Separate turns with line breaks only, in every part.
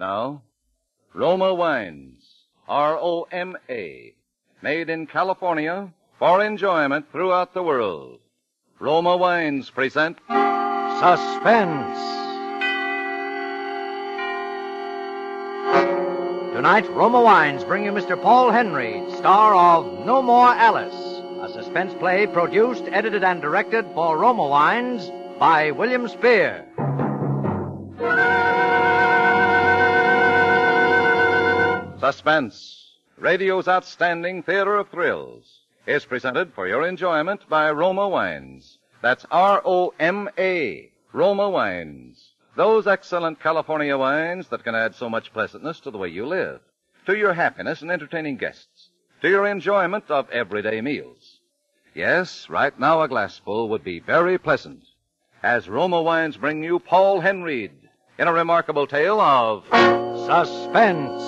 now. Roma Wines, R-O-M-A, made in California for enjoyment throughout the world. Roma Wines present
Suspense. Tonight, Roma Wines bring you Mr. Paul Henry, star of No More Alice, a suspense play produced, edited, and directed for Roma Wines by William Spear.
Suspense, radio's outstanding theater of thrills, is presented for your enjoyment by Roma Wines. That's R-O-M-A, Roma Wines. Those excellent California wines that can add so much pleasantness to the way you live, to your happiness in entertaining guests, to your enjoyment of everyday meals. Yes, right now a glassful would be very pleasant, as Roma Wines bring you Paul Henry in a remarkable tale of
Suspense.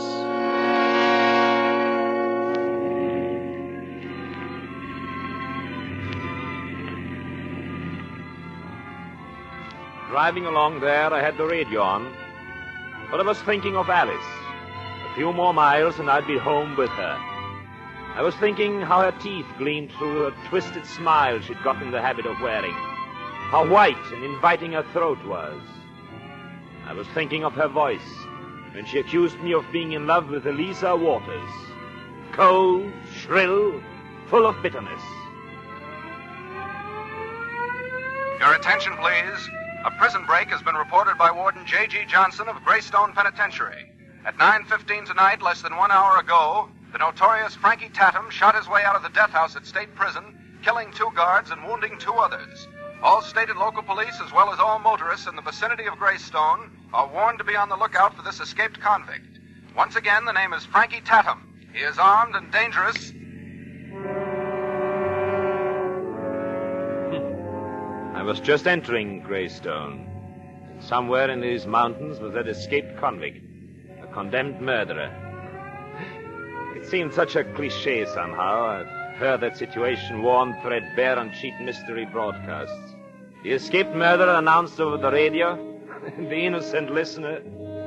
Driving along there, I had the radio on, but I was thinking of Alice. A few more miles and I'd be home with her. I was thinking how her teeth gleamed through her twisted smile she'd got in the habit of wearing, how white and inviting her throat was. I was thinking of her voice when she accused me of being in love with Elisa Waters. Cold, shrill, full of bitterness.
Your attention, please. A prison break has been reported by Warden J.G. Johnson of Greystone Penitentiary. At 9:15 tonight, less than 1 hour ago, the notorious Frankie Tatum shot his way out of the death house at State Prison, killing 2 guards and wounding 2 others. All state and local police, as well as all motorists in the vicinity of Greystone, are warned to be on the lookout for this escaped convict. Once again, the name is Frankie Tatum. He is armed and dangerous.
I was just entering Greystone. Somewhere in these mountains was that escaped convict, a condemned murderer. It seemed such a cliché somehow. I've heard that situation worn threadbare on cheap mystery broadcasts. The escaped murderer announced over the radio, the innocent listener.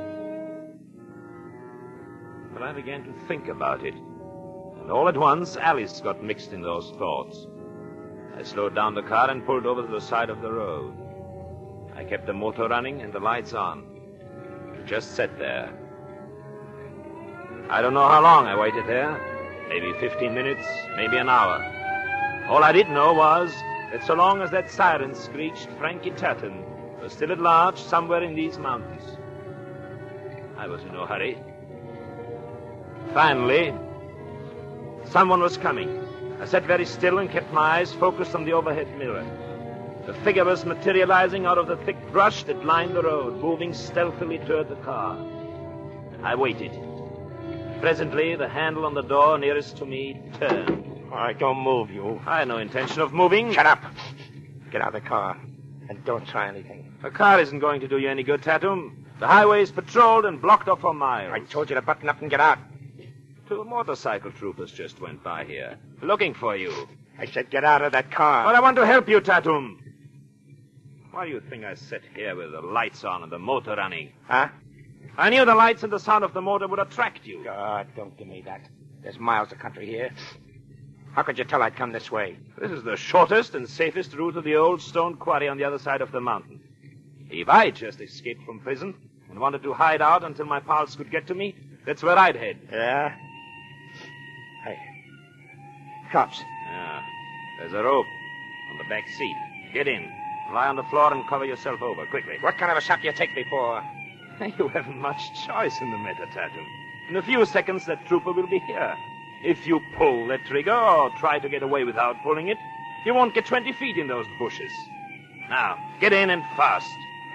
But I began to think about it, and all at once Alice got mixed in those thoughts. I slowed down the car and pulled over to the side of the road. I kept the motor running and the lights on. I just sat there. I don't know how long I waited there. Maybe 15 minutes, maybe an hour. All I did know was that so long as that siren screeched, Frankie Tatum was still at large somewhere in these mountains. I was in no hurry. Finally, someone was coming. I sat very still and kept my eyes focused on the overhead mirror. The figure was materializing out of the thick brush that lined the road, moving stealthily toward the car. I waited. Presently, the handle on the door nearest to me turned.
All right, don't move, you.
I had no intention of moving.
Shut up. Get out of the car, and don't try anything.
A car isn't going to do you any good, Tatum. The highway is patrolled and blocked off for miles.
I told you to button up and get out.
2 motorcycle troopers just went by here, looking for you.
I said get out of that car.
But I want to help you, Tatum. Why do you think I sat here with the lights on and the motor running?
Huh?
I knew the lights and the sound of the motor would attract you.
God, don't give me that. There's miles of country here. How could you tell I'd come this way?
This is the shortest and safest route to the old stone quarry on the other side of the mountain. If I just escaped from prison and wanted to hide out until my pals could get to me, that's where I'd head.
Yeah? Hey. Cops.
Yeah. There's a rope on the back seat. Get in. Lie on the floor and cover yourself over, quickly.
What kind of a shot do you take me for?
You haven't much choice in the matter, Tatum. In a few seconds, that trooper will be here. If you pull that trigger or try to get away without pulling it, you won't get 20 feet in those bushes. Now, get in and fast.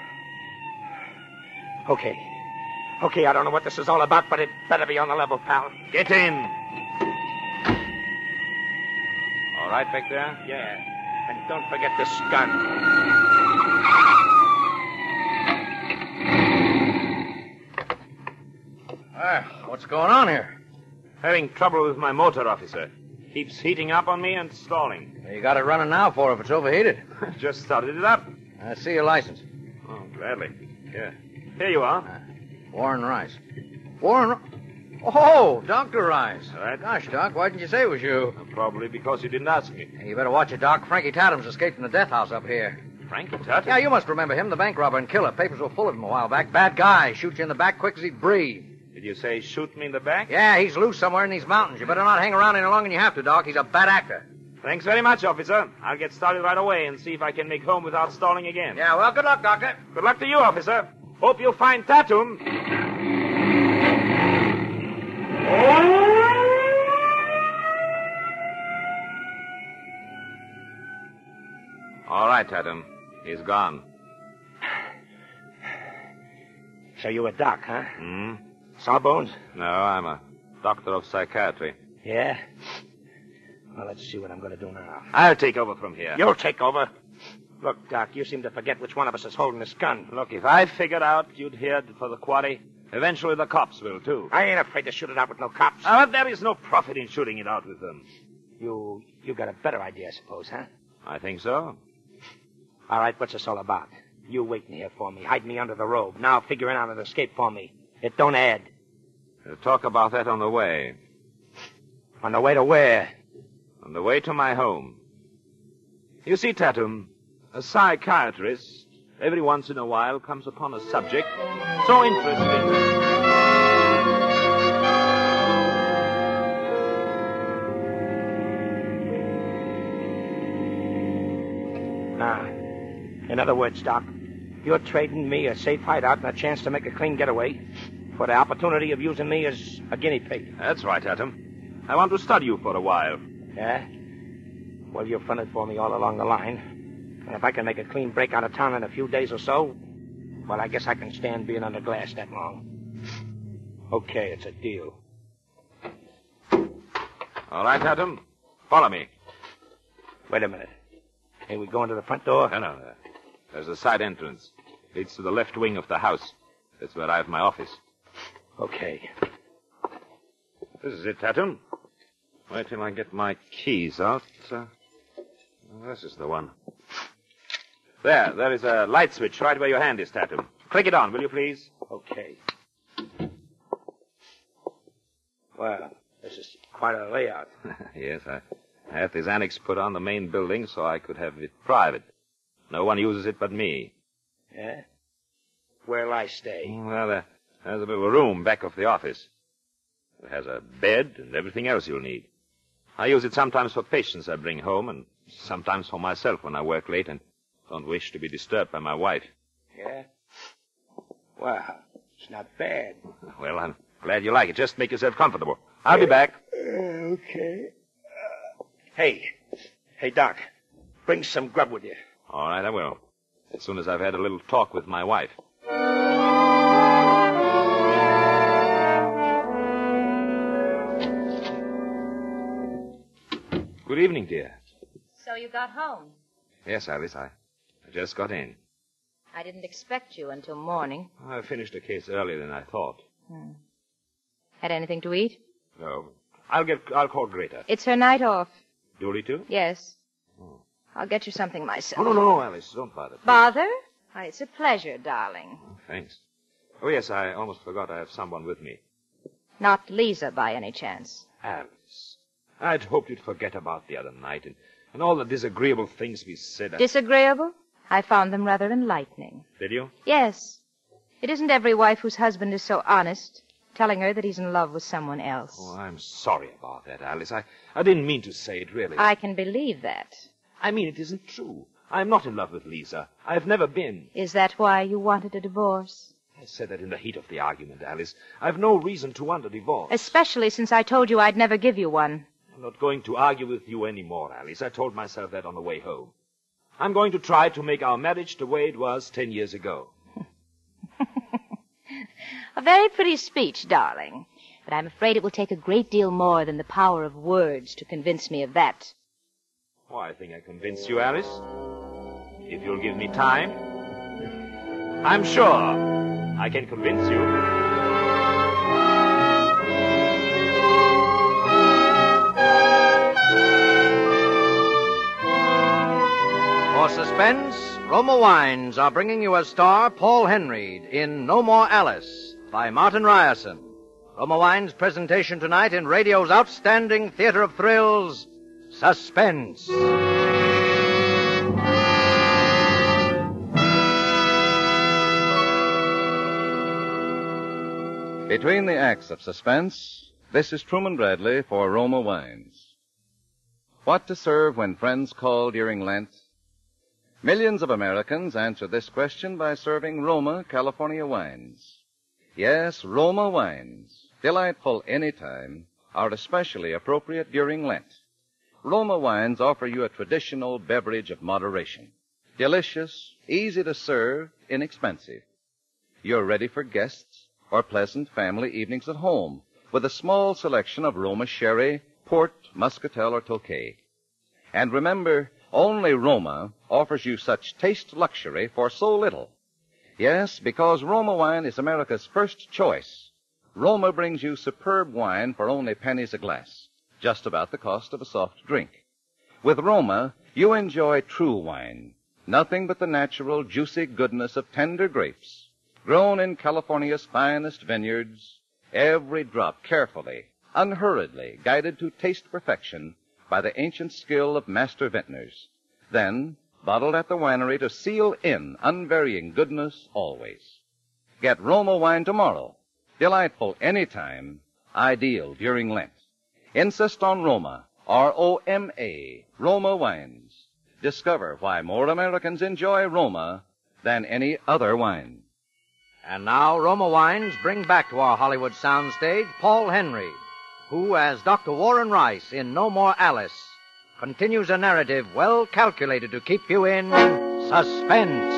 Okay. Okay, I don't know what this is all about, but it better be on the level, pal.
Get in. All right back there?
Yeah. And don't forget this gun.
What's going on here?
Having trouble with my motor, officer. Keeps heating up on me and stalling.
You got it running now for if it's overheated.
Just started it up.
I see your license.
Oh, gladly. Here you are.
Warren Rice. Oh, Dr. Rice.
All right.
Gosh, Doc, why didn't you say it was you?
Probably because you didn't ask me.
Hey, you better watch it, Doc. Frankie Tatum's escaped from the death house up here.
Frankie Tatum?
Yeah, you must remember him, the bank robber and killer. Papers were full of him a while back. Bad guy. Shoot you in the back quick as he'd breathe.
Did you say shoot me in the back?
Yeah, he's loose somewhere in these mountains. You better not hang around any longer than you have to, Doc. He's a bad actor.
Thanks very much, officer. I'll get started right away and see if I can make home without stalling again.
Yeah, well, good luck, Doctor.
Good luck to you, officer. Hope you'll find Tatum. All right, Tatum. He's gone.
So you a doc, huh?
Hmm?
Sawbones?
No, I'm a doctor of psychiatry.
Yeah? Well, let's see what I'm going to do now.
I'll take over from here.
You'll take over. Look, Doc, you seem to forget which one of us is holding this gun.
Look, if I figured out you'd head for the quarry, eventually the cops will, too.
I ain't afraid to shoot it out with no cops.
But there is no profit in shooting it out with them.
You got a better idea, I suppose, huh?
I think so.
All right, what's this all about? You waiting here for me, hide me under the robe, now figuring out an escape for me. It don't add.
We'll talk about that on the way.
On the way to where?
On the way to my home. You see, Tatum, a psychiatrist every once in a while comes upon a subject so interesting.
In other words, Doc, you're trading me a safe hideout and a chance to make a clean getaway for the opportunity of using me as a guinea pig.
That's right, Tatum. I want to study you for a while.
Yeah? Well, you've fronted for me all along the line. And if I can make a clean break out of town in a few days or so, well, I guess I can stand being under glass that long. Okay, it's a deal.
All right, Tatum. Follow me.
Wait a minute. Hey, we going to the front door?
No. There's a side entrance. Leads to the left wing of the house. That's where I have my office.
Okay.
This is it, Tatum. Wait till I get my keys out. This is the one. There is a light switch right where your hand is, Tatum. Click it on, will you please?
Okay. Well, this is quite a layout.
Yes, I had this annex put on the main building so I could have it private. No one uses it but me.
Yeah? Where'll I stay?
Well, there's a little room back of the office. It has a bed and everything else you'll need. I use it sometimes for patients I bring home and sometimes for myself when I work late and don't wish to be disturbed by my wife.
Yeah? Well, it's not bad.
Well, I'm glad you like it. Just make yourself comfortable. I'll be back.
Okay. Hey, Doc, bring some grub with you.
All right, I will. As soon as I've had a little talk with my wife. Good evening, dear.
So you got home?
Yes, Alice, I just got in.
I didn't expect you until morning.
I finished the case earlier than I thought.
Had anything to eat?
No. I'll call Greta.
It's her night off.
Dooley, too?
Yes. I'll get you something myself.
Oh, no, Alice, don't bother.
Bother? Why, it's a pleasure, darling.
Thanks. Oh, yes, I almost forgot I have someone with me.
Not Lisa, by any chance.
Alice, I'd hoped you'd forget about the other night and all the disagreeable things we said.
Disagreeable? I found them rather enlightening.
Did you?
Yes. It isn't every wife whose husband is so honest, telling her that he's in love with someone else.
Oh, I'm sorry about that, Alice. I didn't mean to say it, really.
I can believe that.
I mean, it isn't true. I'm not in love with Lisa. I've never been.
Is that why you wanted a divorce?
I said that in the heat of the argument, Alice. I've no reason to want a divorce.
Especially since I told you I'd never give you one.
I'm not going to argue with you anymore, Alice. I told myself that on the way home. I'm going to try to make our marriage the way it was 10 years ago.
A very pretty speech, darling. But I'm afraid it will take a great deal more than the power of words to convince me of that.
Oh, I think I convinced you, Alice. If you'll give me time, I'm sure I can convince you.
For suspense, Roma Wines are bringing you as star Paul Henry in No More Alice, by Martin Ryerson. Roma Wine's presentation tonight in radio's outstanding theater of thrills, Suspense.
Between the acts of Suspense, this is Truman Bradley for Roma Wines. What to serve when friends call during Lent? Millions of Americans answer this question by serving Roma California wines. Yes, Roma wines, delightful anytime, are especially appropriate during Lent. Roma wines offer you a traditional beverage of moderation. Delicious, easy to serve, inexpensive. You're ready for guests or pleasant family evenings at home with a small selection of Roma sherry, port, muscatel, or Tokay. And remember, only Roma offers you such taste luxury for so little. Yes, because Roma wine is America's first choice. Roma brings you superb wine for only pennies a glass, just about the cost of a soft drink. With Roma, you enjoy true wine, nothing but the natural, juicy goodness of tender grapes, grown in California's finest vineyards, every drop carefully, unhurriedly, guided to taste perfection by the ancient skill of master vintners, then bottled at the winery to seal in unvarying goodness always. Get Roma wine tomorrow. Delightful anytime, ideal during Lent. Insist on Roma, R-O-M-A, Roma wines. Discover why more Americans enjoy Roma than any other wine.
And now Roma Wines bring back to our Hollywood soundstage Paul Henry, who, as Dr. Warren Rice in No More Alice, continues a narrative well calculated to keep you in suspense.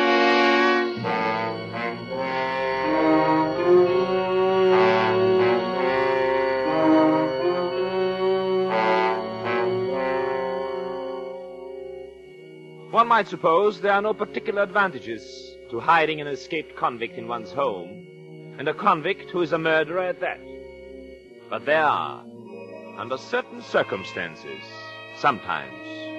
One might suppose there are no particular advantages to hiding an escaped convict in one's home, and a convict who is a murderer at that. But there are, under certain circumstances, sometimes.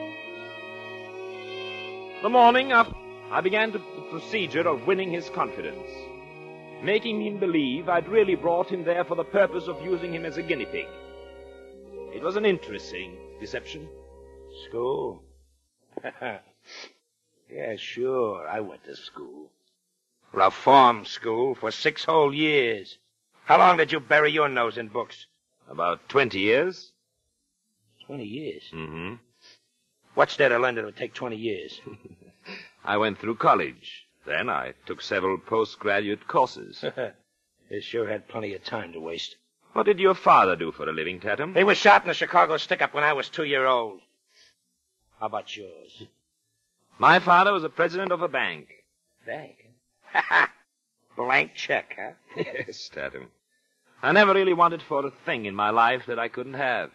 The morning up, I began the procedure of winning his confidence, making him believe I'd really brought him there for the purpose of using him as a guinea pig. It was an interesting deception.
School? Yeah, sure. I went to school. Reform school for 6 whole years. How long did you bury your nose in books?
About 20 years.
20 years?
Mm-hmm.
What's there to learn that would take 20 years?
I went through college. Then I took several postgraduate courses.
You sure had plenty of time to waste.
What did your father do for a living, Tatum?
He was shot in a Chicago stick-up when I was 2-year-old. How about yours?
My father was the president of a bank.
Bank? Blank check, huh?
Yes, Tatum. I never really wanted for a thing in my life that I couldn't have.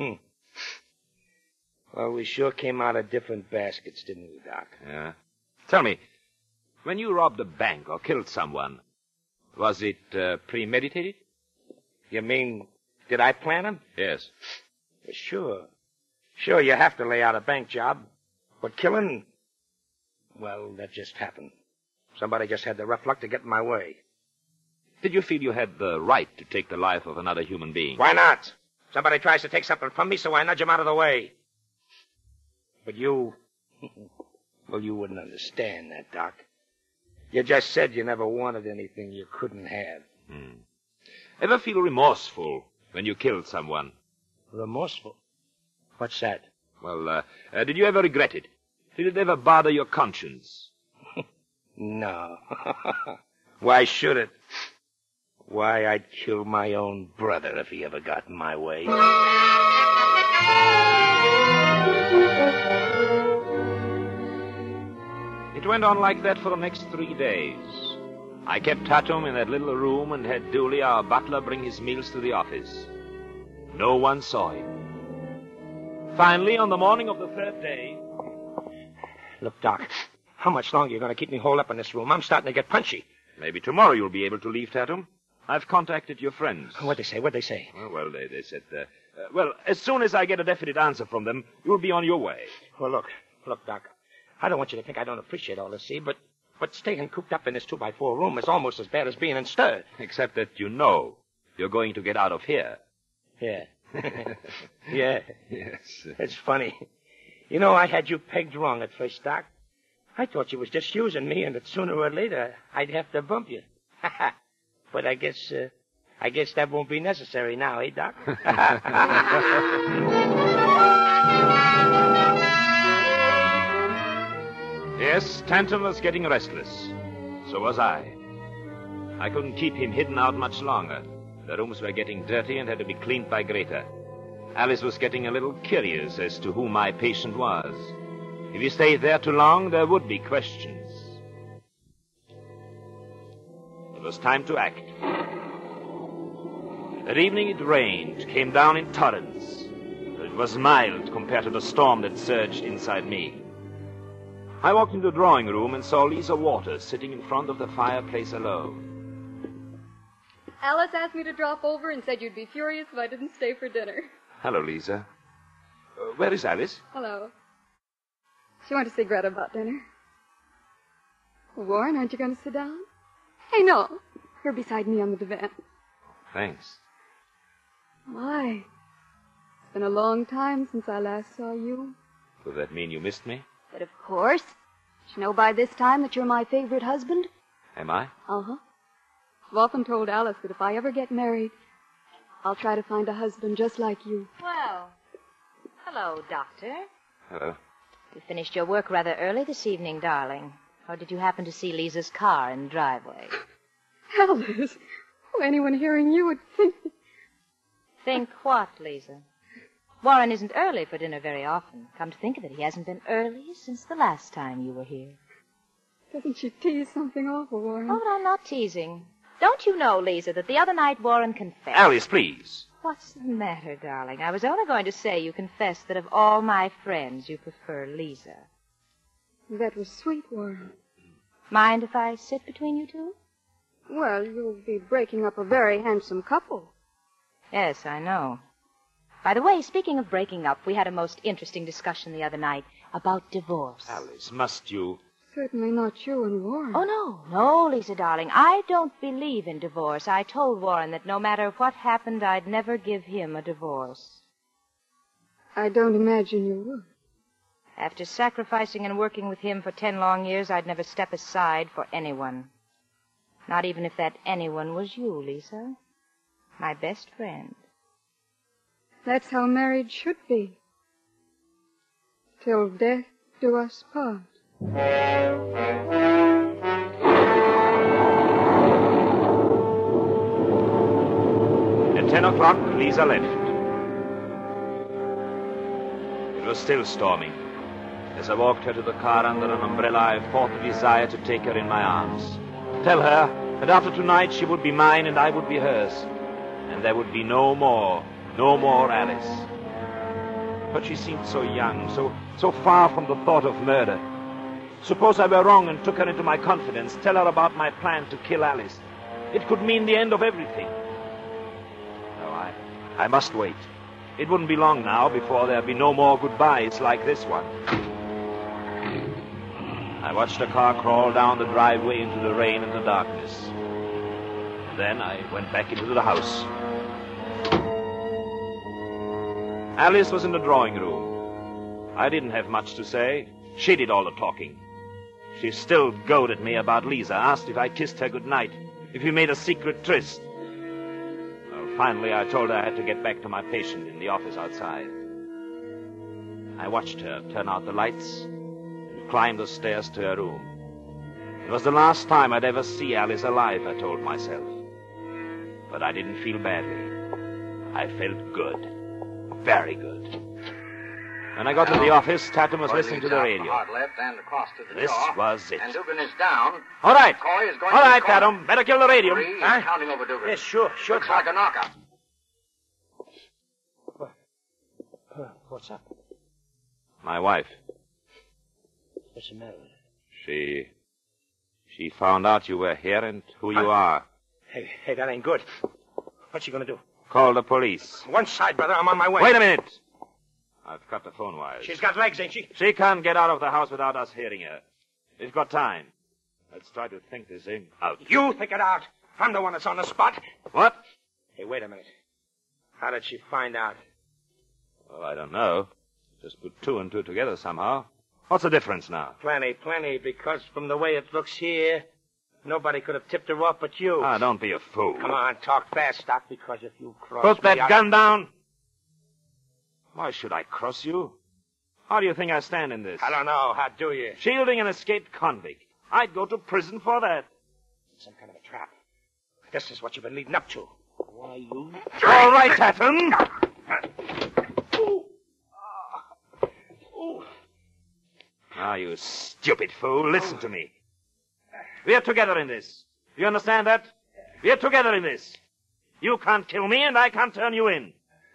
Well, we sure came out of different baskets, didn't we, Doc?
Yeah. Tell me, when you robbed a bank or killed someone, was it premeditated?
You mean, did I plan them?
Yes.
Well, sure. Sure, you have to lay out a bank job. But killing, well, that just happened. Somebody just had the rough luck to get in my way.
Did you feel you had the right to take the life of another human being?
Why not? Somebody tries to take something from me, so I nudge him out of the way. But you, well, you wouldn't understand that, Doc. You just said you never wanted anything you couldn't have.
Ever feel remorseful when you killed someone?
Remorseful? What's that?
Well, did you ever regret it? Did it ever bother your conscience?
No. Why should it? Why, I'd kill my own brother if he ever got in my way.
It went on like that for the next 3 days. I kept Tatum in that little room and had Dooley, our butler, bring his meals to the office. No one saw him. Finally, on the morning of the 3rd day...
Look, Doc, how much longer are you going to keep me holed up in this room? I'm starting to get punchy.
Maybe tomorrow you'll be able to leave, Tatum. I've contacted your friends.
What'd they say? What'd they say?
Well, they said, as soon as I get a definite answer from them, you'll be on your way.
Well, look, Doc, I don't want you to think I don't appreciate all this, see, but But staying cooped up in this 2x4 room is almost as bad as being in stir.
Except that you know you're going to get out of here.
Yeah. Yeah.
Yes.
It's funny. You know, I had you pegged wrong at first, Doc. I thought you was just using me, and that sooner or later I'd have to bump you. But I guess that won't be necessary now, eh, Doc?
Yes, Tantum was getting restless. So was I. I couldn't keep him hidden out much longer. The rooms were getting dirty and had to be cleaned by Greta. Alice was getting a little curious as to who my patient was. If he stayed there too long, there would be questions. It was time to act. That evening it rained, came down in torrents. But it was mild compared to the storm that surged inside me. I walked into the drawing room and saw Lisa Waters sitting in front of the fireplace alone.
Alice asked me to drop over and said you'd be furious if I didn't stay for dinner.
Hello, Lisa. Where is Alice?
Hello. She went to see Greta about dinner. Warren, aren't you going to sit down? Hey, no. You're beside me on the divan.
Thanks.
My. It's been a long time since I last saw you.
Does that mean you missed me?
But of course. Did you know by this time that you're my favorite husband?
Am I?
Uh-huh. I've often told Alice that if I ever get married, I'll try to find a husband just like you.
Well, hello, Doctor.
Hello.
You finished your work rather early this evening, darling. Or did you happen to see Lisa's car in the driveway?
Alice, anyone hearing you would think...
Think what, Lisa? Warren isn't early for dinner very often. Come to think of it, he hasn't been early since the last time you were here.
Doesn't she tease something awful, Warren?
Oh, I'm not teasing. Don't you know, Lisa, that the other night Warren confessed...
Alice, please.
What's the matter, darling? I was only going to say you confessed that of all my friends, you prefer Lisa.
That was sweet, Warren.
Mind if I sit between you two?
Well, you'll be breaking up a very handsome couple.
Yes, I know. By the way, speaking of breaking up, we had a most interesting discussion the other night about divorce.
Alice, must you...
Certainly not you and Warren.
Oh, no, Lisa, darling. I don't believe in divorce. I told Warren that no matter what happened, I'd never give him a divorce.
I don't imagine you would.
After sacrificing and working with him for 10 long years, I'd never step aside for anyone. Not even if that anyone was you, Lisa. My best friend.
That's how marriage should be. Till death do us part.
At 10 o'clock, Lisa left. It was still storming. As I walked her to the car under an umbrella, I fought the desire to take her in my arms. Tell her that after tonight she would be mine and I would be hers. And there would be no more Alice. But she seemed so young, so far from the thought of murder. Suppose I were wrong and took her into my confidence, tell her about my plan to kill Alice. It could mean the end of everything. No, I must wait. It wouldn't be long now before there'd be no more goodbyes like this one. I watched the car crawl down the driveway into the rain and the darkness. Then I went back into the house. Alice was in the drawing room. I didn't have much to say. She did all the talking. She still goaded me about Lisa, asked if I kissed her goodnight, if we made a secret tryst. Well, finally, I told her I had to get back to my patient in the office outside. I watched her turn out the lights and climb the stairs to her room. It was the last time I'd ever see Alice alive, I told myself. But I didn't feel badly. I felt good. Very good. When I got to the office, Tatum was listening to the radio.
Hard left and across to the
This
jaw.
was it.
And Dugan is down.
All right.
Coy is going
All
to
right,
the corner.
Tatum. Better kill the radio.
3 is
Huh?
counting over Dugan.
Yes, sure.
Looks like a knockout.
What's up?
My wife.
What's the matter with
She found out you were here and who you are.
her? Hey, that ain't good. What's she gonna do?
Call the police.
One side, brother. I'm on my way.
Wait a minute. I've cut the phone wires.
She's got legs, ain't she?
She can't get out of the house without us hearing her. We've got time. Let's try to think this thing out.
You think it out. I'm the one that's on the spot.
What?
Hey, wait a minute. How did she find out?
Well, I don't know. Just put two and two together somehow. What's the difference now?
Plenty, because from the way it looks here, nobody could have tipped her off but you.
Ah, don't be a fool.
Come on, talk fast, Doc, because if you cross
Put
me,
that gun down. Why should I cross you? How do you think I stand in this?
I don't know. How do you?
Shielding an escaped convict. I'd go to prison for that.
Some kind of a trap. This is what you've been leading up to. Why, you...
All right, Tatum. Now, you stupid fool, listen to me. We're together in this. You understand that? We're together in this. You can't kill me, and I can't turn you in.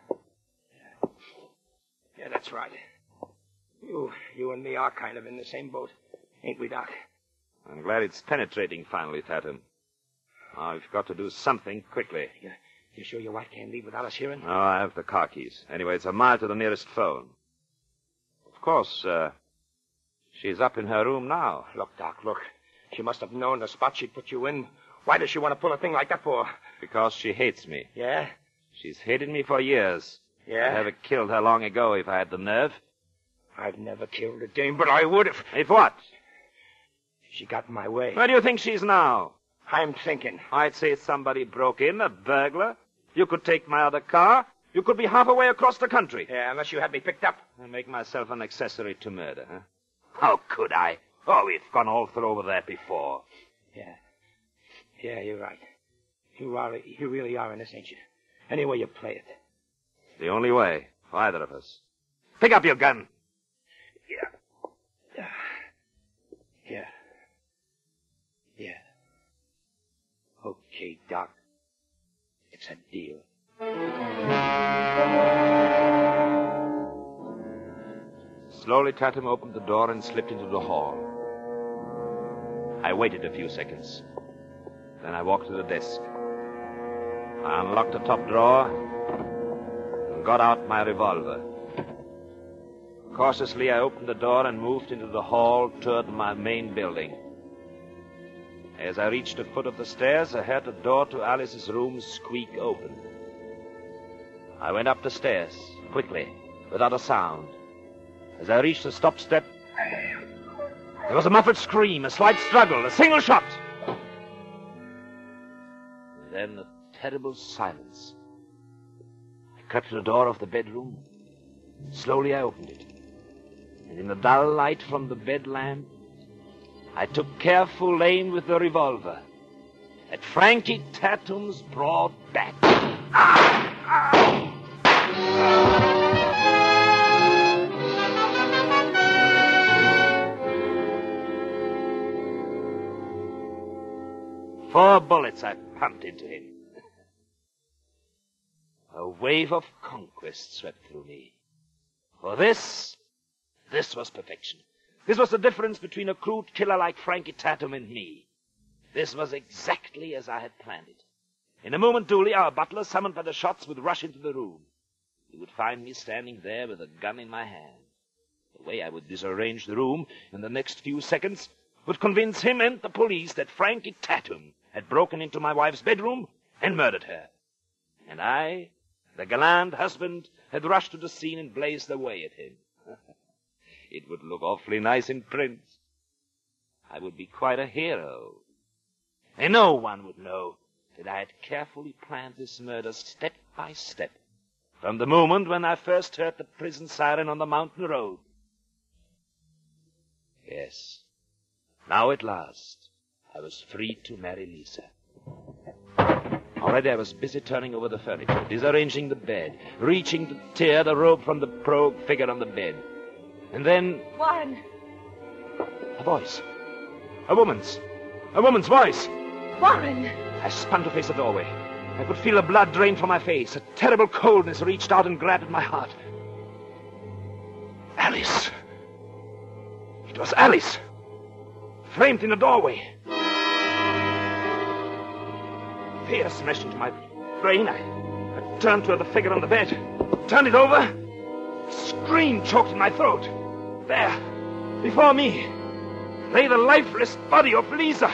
Yeah, that's right. You and me are kind of in the same boat, ain't we, Doc?
I'm glad it's penetrating finally, Tatum. Now, I've got to do something quickly.
You sure your wife can't leave without us hearing?
No, I have the car keys. Anyway, it's a mile to the nearest phone. Of course, she's up in her room now.
Look, Doc, look. She must have known the spot she'd put you in. Why does she want to pull a thing like that for?
Because she hates me.
Yeah?
She's hated me for years.
Yeah?
I'd have killed her long ago if I had the nerve.
I've never killed a dame, but I would if...
If what?
She got in my way.
Where do you think she's now?
I'm thinking.
I'd say somebody broke in, a burglar. You could take my other car. You could be half away across the country.
Yeah, unless you had me picked up.
And make myself an accessory to murder, huh? How could I? Oh, we've gone all through over that before.
Yeah. Yeah, you're right. You really are in this, ain't you? Any way you play it.
The only way for either of us. Pick up your gun.
Yeah. Yeah. Yeah. Okay, Doc. It's a deal.
Slowly, Tatum opened the door and slipped into the hall. I waited a few seconds. Then I walked to the desk. I unlocked the top drawer and got out my revolver. Cautiously, I opened the door and moved into the hall toward my main building. As I reached the foot of the stairs, I heard the door to Alice's room squeak open. I went up the stairs, quickly, without a sound. As I reached the stop step, there was a muffled scream, a slight struggle, a single shot. And then a terrible silence. I crept to the door of the bedroom. Slowly I opened it. And in the dull light from the bed lamp, I took careful aim with the revolver at Frankie Tatum's broad back. Four bullets I pumped into him. A wave of conquest swept through me. For this was perfection. This was the difference between a crude killer like Frankie Tatum and me. This was exactly as I had planned it. In a moment, Dooley, our butler, summoned by the shots, would rush into the room. He would find me standing there with a gun in my hand. The way I would disarrange the room in the next few seconds would convince him and the police that Frankie Tatum had broken into my wife's bedroom and murdered her. And I, the gallant husband, had rushed to the scene and blazed away at him. It would look awfully nice in print. I would be quite a hero. And no one would know that I had carefully planned this murder step by step, from the moment when I first heard the prison siren on the mountain road. Yes, now at last, I was free to marry Lisa. Already I was busy turning over the furniture, disarranging the bed, reaching to tear the robe from the prone figure on the bed. And then...
Warren!
A voice. A woman's voice!
Warren!
I spun to face the doorway. I could feel the blood drain from my face. A terrible coldness reached out and grabbed at my heart. Alice! It was Alice! Framed in the doorway. Fear smashed into my brain. I turned toward the figure on the bed. Turned it over. A scream choked in my throat. There, before me. lay the lifeless body of Lisa.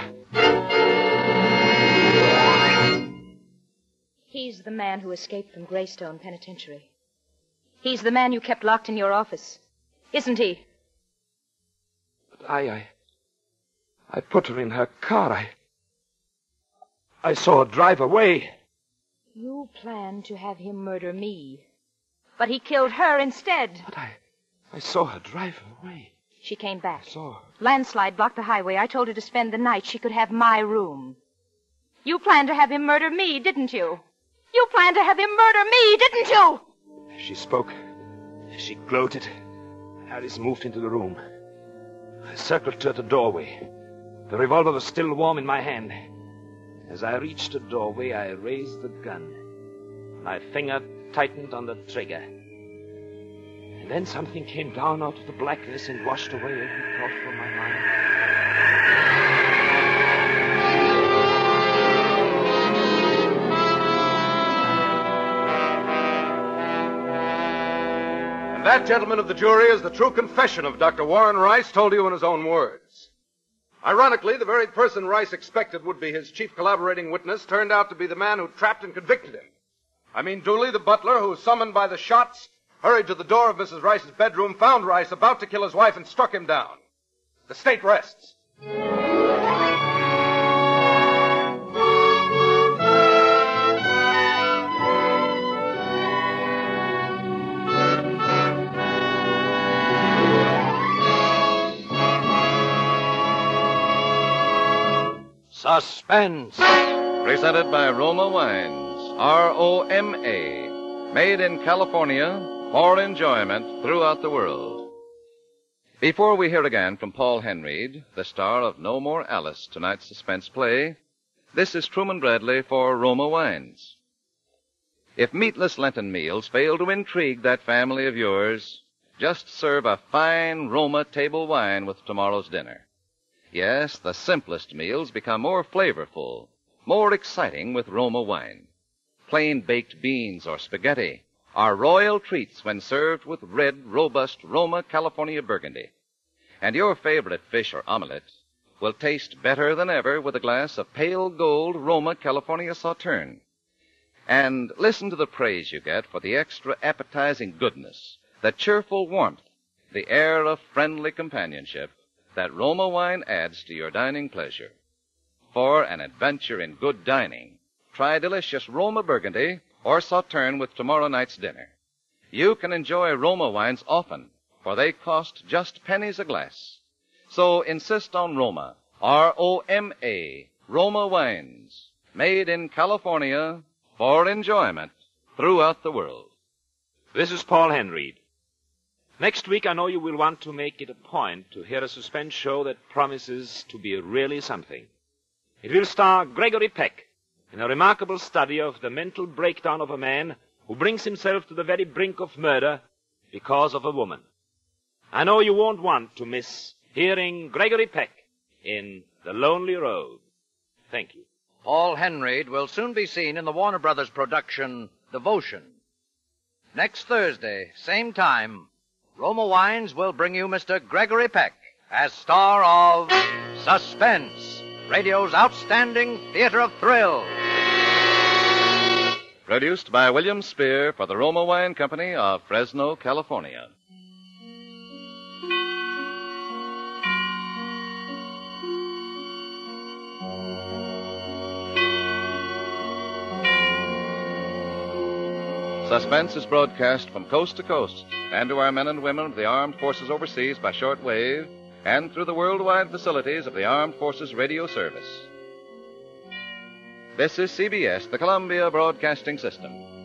He's the man who escaped from Greystone Penitentiary. He's the man you kept locked in your office. Isn't he?
But I put her in her car. I saw her drive away.
You planned to have him murder me. But he killed her instead.
But I saw her drive away.
She came back.
I saw her.
Landslide blocked the highway. I told her to spend the night. She could have my room. You planned to have him murder me, didn't you? You planned to have him murder me, didn't you?
She spoke. She gloated. Alice moved into the room. I circled to the doorway. The revolver was still warm in my hand. As I reached the doorway, I raised the gun. My finger tightened on the trigger. And then something came down out of the blackness and washed away every thought from my mind.
And that, gentlemen of the jury, is the true confession of Dr. Warren Rice, told you in his own words. Ironically, the very person Rice expected would be his chief collaborating witness turned out to be the man who trapped and convicted him. I mean Dooley, the butler, who, summoned by the shots, hurried to the door of Mrs. Rice's bedroom, found Rice about to kill his wife, and struck him down. The state rests.
Suspense.
Presented by Roma Wines, R-O-M-A, made in California for enjoyment throughout the world. Before we hear again from Paul Henreid, the star of No More Alice, tonight's suspense play, this is Truman Bradley for Roma Wines. If meatless Lenten meals fail to intrigue that family of yours, just serve a fine Roma table wine with tomorrow's dinner. Yes, the simplest meals become more flavorful, more exciting with Roma wine. Plain baked beans or spaghetti are royal treats when served with red, robust Roma California Burgundy. And your favorite fish or omelet will taste better than ever with a glass of pale gold Roma California Sauterne. And listen to the praise you get for the extra appetizing goodness, the cheerful warmth, the air of friendly companionship that Roma wine adds to your dining pleasure. For an adventure in good dining, try delicious Roma Burgundy or Sauterne with tomorrow night's dinner. You can enjoy Roma wines often, for they cost just pennies a glass. So insist on Roma, R-O-M-A, Roma wines, made in California for enjoyment throughout the world.
This is Paul Henreid. Next week, I know you will want to make it a point to hear a suspense show that promises to be really something. It will star Gregory Peck in a remarkable study of the mental breakdown of a man who brings himself to the very brink of murder because of a woman. I know you won't want to miss hearing Gregory Peck in The Lonely Road. Thank you.
Paul Henreid will soon be seen in the Warner Brothers production, Devotion. Next Thursday, same time, Roma Wines will bring you Mr. Gregory Peck as star of Suspense, radio's outstanding theater of thrill.
Produced by William Spear for the Roma Wine Company of Fresno, California. Suspense is broadcast from coast to coast and to our men and women of the armed forces overseas by shortwave and through the worldwide facilities of the Armed Forces Radio Service. This is CBS, the Columbia Broadcasting System.